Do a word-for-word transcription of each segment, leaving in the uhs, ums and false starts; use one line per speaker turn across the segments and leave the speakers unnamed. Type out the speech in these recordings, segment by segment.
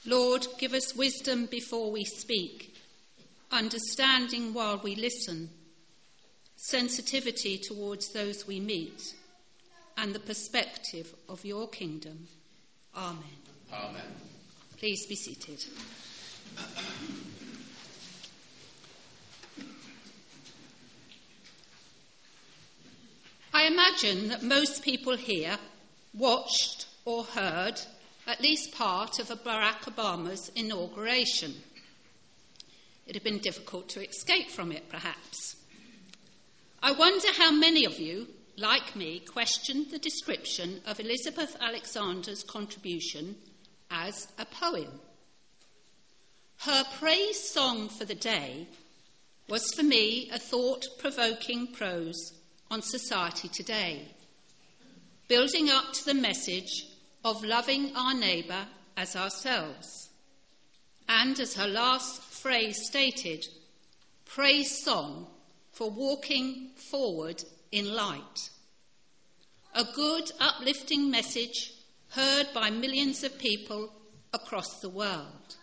Lord, give us wisdom before we speak, understanding while we listen, sensitivity towards those we meet, and the perspective of your kingdom. Amen.
Amen.
Please be seated. I imagine that most people here watched or heard at least part of Barack Obama's inauguration. It had been difficult to escape from it, perhaps. I wonder how many of you, like me, questioned the description of Elizabeth Alexander's contribution as a poem. Her praise song for the day was for me a thought-provoking prose on society today, building up to the message of loving our neighbour as ourselves. And as her last phrase stated, praise song for walking forward in light. A good, uplifting message heard by millions of people across the world.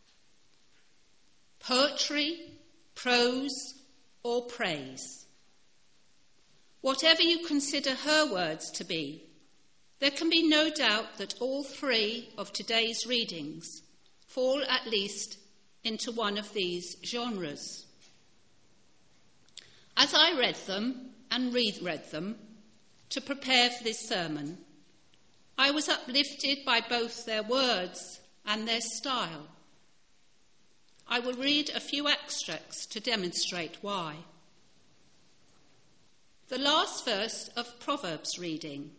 Poetry, prose, or praise. Whatever you consider her words to be, there can be no doubt that all three of today's readings fall at least into one of these genres. As I read them and reread them to prepare for this sermon, I was uplifted by both their words and their style. I will read a few extracts to demonstrate why. The last verse of Proverbs reading.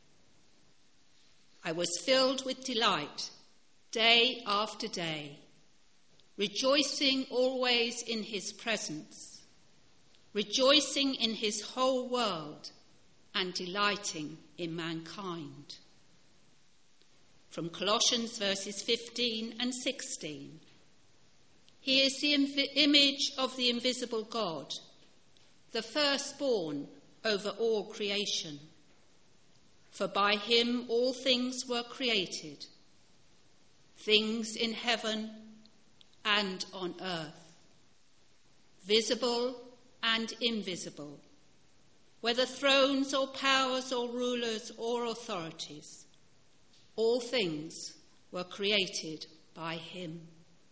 I was filled with delight day after day, rejoicing always in his presence, rejoicing in his whole world, and delighting in mankind. From Colossians verses fifteen and sixteen. He is the inv- image of the invisible God, the firstborn over all creation. For by him all things were created, things in heaven and on earth, visible and invisible, whether thrones or powers or rulers or authorities, all things were created by him.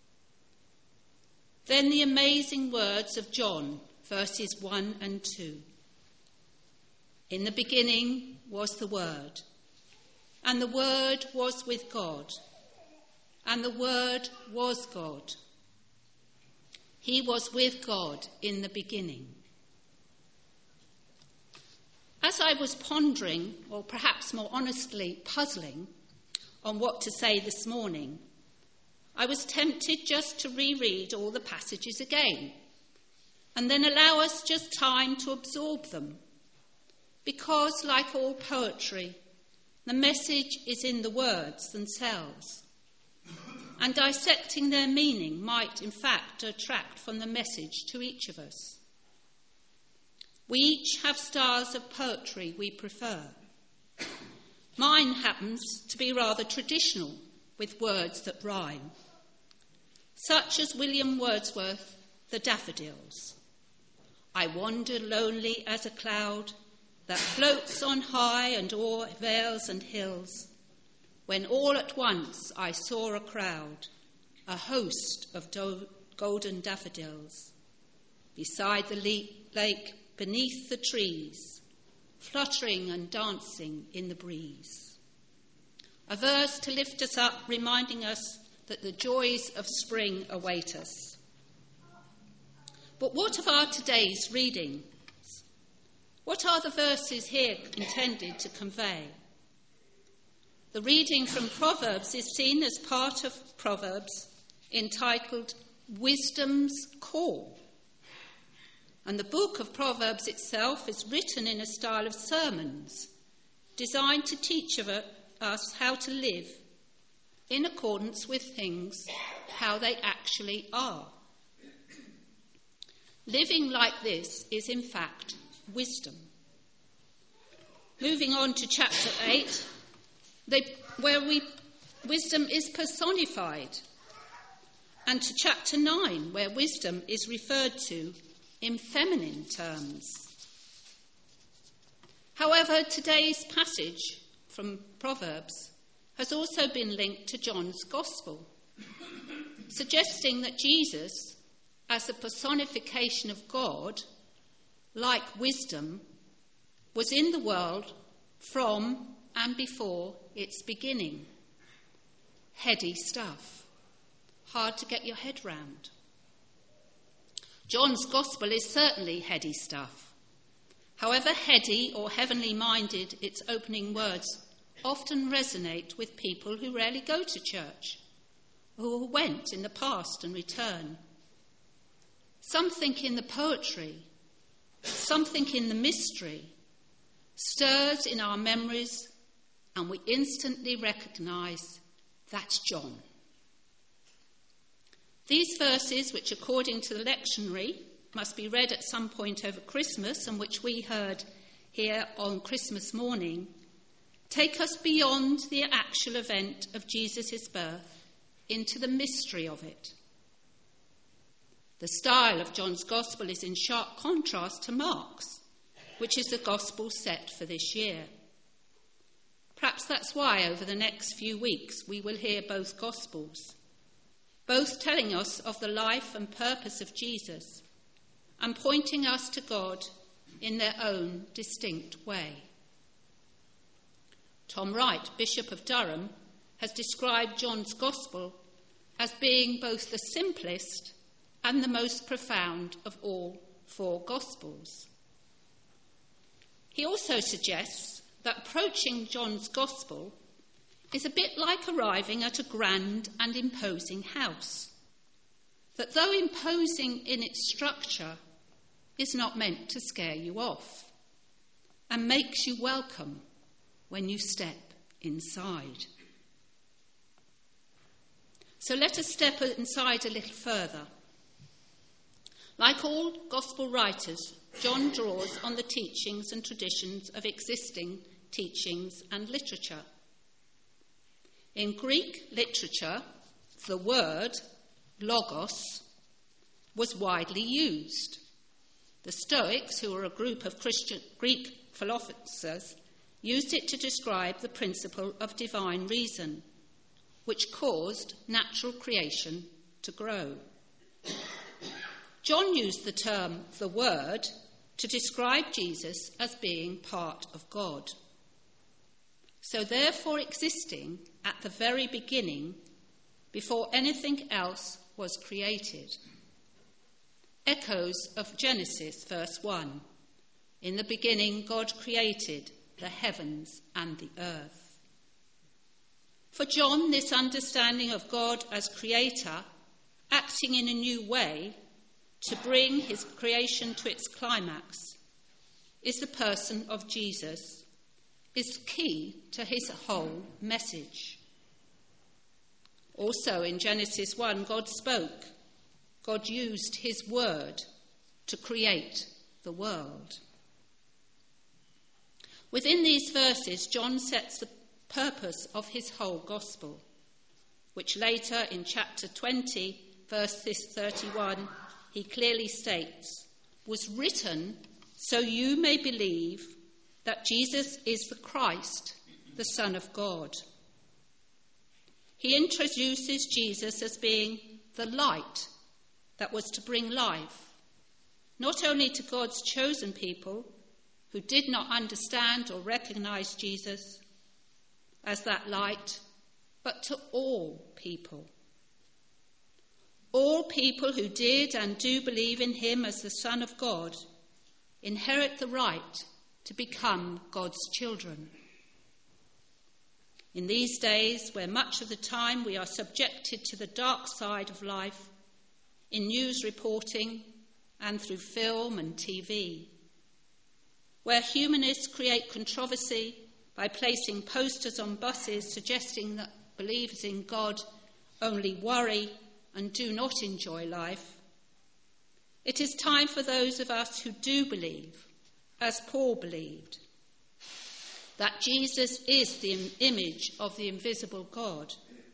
Then the amazing words of John, verses one and two. In the beginning was the Word, and the Word was with God, and the Word was God. He was with God in the beginning. As I was pondering, or perhaps more honestly puzzling, on what to say this morning, I was tempted just to reread all the passages again, and then allow us just time to absorb them. Because, like all poetry, the message is in the words themselves, and dissecting their meaning might, in fact, detract from the message to each of us. We each have styles of poetry we prefer. Mine happens to be rather traditional, with words that rhyme, such as William Wordsworth's The Daffodils. I wander lonely as a cloud that floats on high and o'er vales and hills, when all at once I saw a crowd, a host of do- golden daffodils, beside the le- lake, beneath the trees, fluttering and dancing in the breeze. A verse to lift us up, reminding us that the joys of spring await us. But what of our today's reading? What are the verses here intended to convey? The reading from Proverbs is seen as part of Proverbs entitled Wisdom's Call. And the book of Proverbs itself is written in a style of sermons designed to teach of us how to live in accordance with things, how they actually are. Living like this is, in fact, wisdom. Moving on to chapter eight, they, where we wisdom is personified, and to chapter nine, where wisdom is referred to in feminine terms. However, today's passage from Proverbs has also been linked to John's Gospel, suggesting that Jesus, as a personification of God, like wisdom, was in the world from and before its beginning. Heady stuff. Hard to get your head round. John's Gospel is certainly heady stuff. However heady or heavenly minded its opening words often resonate with people who rarely go to church, or who went in the past and return. Something in the poetry, something in the mystery, stirs in our memories, and we instantly recognise that's John. These verses, which according to the lectionary must be read at some point over Christmas, and which we heard here on Christmas morning, take us beyond the actual event of Jesus' birth into the mystery of it. The style of John's Gospel is in sharp contrast to Mark's, which is the Gospel set for this year. Perhaps that's why over the next few weeks we will hear both Gospels, both telling us of the life and purpose of Jesus and pointing us to God in their own distinct way. Tom Wright, Bishop of Durham, has described John's Gospel as being both the simplest and the most profound of all four Gospels. He also suggests that approaching John's Gospel is a bit like arriving at a grand and imposing house, that though imposing in its structure, is not meant to scare you off and makes you welcome when you step inside. So let us step inside a little further. Like all Gospel writers, John draws on the teachings and traditions of existing teachings and literature. In Greek literature, the word logos was widely used. The Stoics, who were a group of Christian Greek philosophers, used it to describe the principle of divine reason, which caused natural creation to grow. John used the term the Word to describe Jesus as being part of God. So therefore existing at the very beginning, before anything else was created. Echoes of Genesis, verse one. In the beginning, God created the heavens and the earth. For John, this understanding of God as creator, acting in a new way to bring his creation to its climax, is the person of Jesus, is key to his whole message. Also in Genesis one, God spoke. God used his word to create the world. Within these verses, John sets the purpose of his whole gospel, which later in chapter twenty, verse thirty-one, he clearly states, was written so you may believe that Jesus is the Christ, the Son of God. He introduces Jesus as being the light that was to bring life, not only to God's chosen people who did not understand or recognize Jesus as that light, but to all people. All people who did and do believe in him as the Son of God inherit the right to become God's children. In these days, where much of the time we are subjected to the dark side of life, in news reporting and through film and T V, where humanists create controversy by placing posters on buses suggesting that believers in God only worry and do not enjoy life, it is time for those of us who do believe, as Paul believed, that Jesus is the image of the invisible God,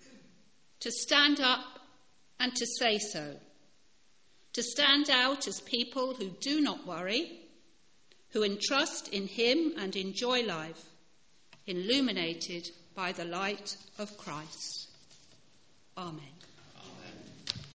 to stand up and to say so, to stand out as people who do not worry, who entrust in him and enjoy life, illuminated by the light of Christ. Amen.